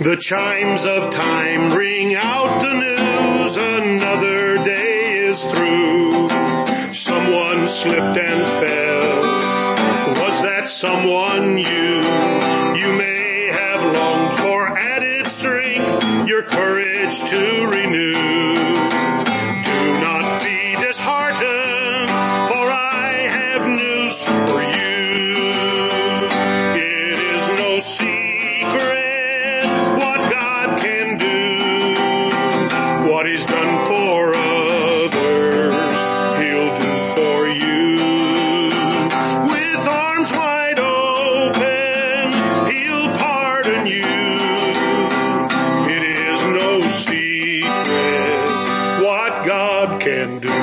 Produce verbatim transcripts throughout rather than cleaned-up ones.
The chimes of time ring out the news, another day is through. Someone slipped and fell. Was that someone you? You may have longed for added strength, your courage to renew. Do not be disheartened, for I have news for you. It is no secret what God can do. What He's done for others, He'll do for you. With arms wide open, He'll pardon you. It is no secret what God can do.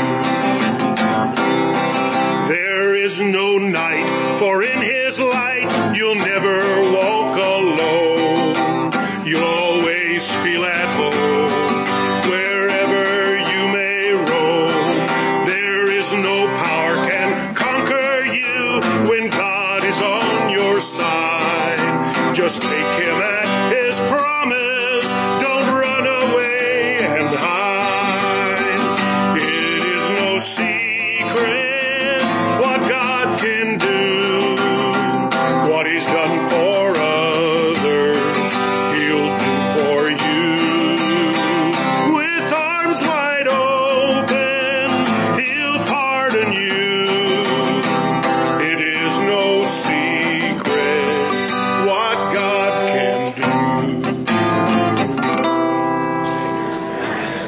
There is no night, for in His light you'll never walk alone. You'll always feel at home wherever you may roam. There is no power can conquer you when God is on your side. Just take Him as